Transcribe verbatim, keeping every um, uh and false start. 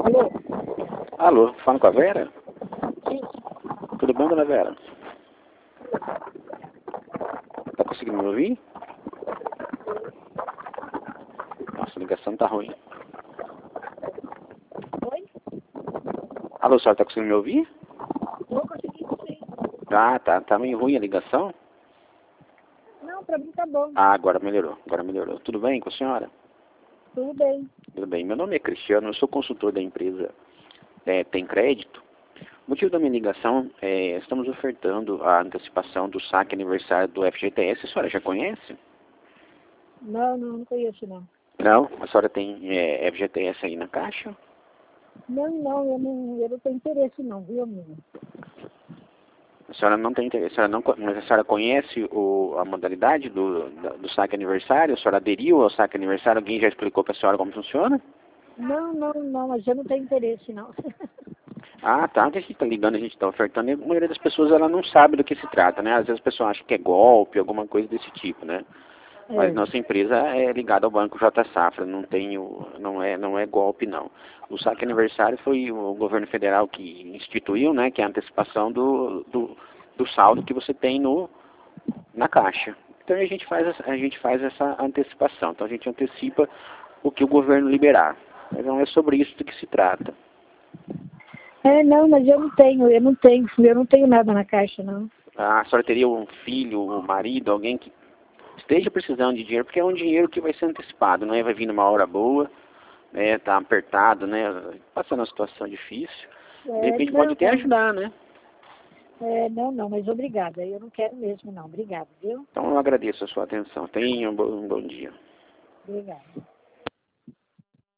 Alô? Alô, falando com a Vera? Sim. Tudo bom, dona Vera? Tá conseguindo me ouvir? Nossa, a ligação tá ruim. Oi? Alô, a senhora tá conseguindo me ouvir? Tô conseguindo sim. Ah, tá, tá meio ruim a ligação. Não, pra mim tá bom. Ah, agora melhorou, agora melhorou. Tudo bem com a senhora? Tudo bem. Tudo bem. Meu nome é Cristiano, eu sou consultor da empresa é, Tem Crédito. O motivo da minha ligação é, estamos ofertando a antecipação do saque aniversário do F G T S. A senhora já conhece? Não, não, não conheço não. Não? A senhora tem é, F G T S aí na caixa? Não, não, eu não, eu não tenho interesse não, viu, amigo? A senhora não tem interesse, a senhora não, mas a senhora conhece o, a modalidade do, do saque aniversário? A senhora aderiu ao saque aniversário? Alguém já explicou para a senhora como funciona? Não, não, não, mas eu não tenho interesse não. Ah, tá. A gente está ligando, a gente está ofertando. E a maioria das pessoas ela não sabe do que se trata, né? Às vezes a pessoa acha que é golpe, alguma coisa desse tipo, né? Mas É. nossa empresa é ligada ao Banco J Safra, não tem o, não é, não é golpe não. O saque aniversário foi o governo federal que instituiu, né? Que é a antecipação do, do, do saldo que você tem no na caixa. Então a gente faz essa, a gente faz essa antecipação. Então a gente antecipa o que o governo liberar. Mas não é sobre isso do que se trata. É, não, mas eu não tenho, eu não tenho, eu não tenho nada na caixa não. A senhora teria um filho, um marido, alguém que esteja precisando de dinheiro, porque é um dinheiro que vai ser antecipado, não é? Vai vir numa hora boa, né? Tá apertado, né? Passando uma situação difícil. De É, repente não, pode até não, ajudar, né? é, não, não, mas obrigada, eu não quero mesmo não, obrigada, viu? Então eu agradeço a sua atenção. Tenha um bom, um bom dia. Obrigada.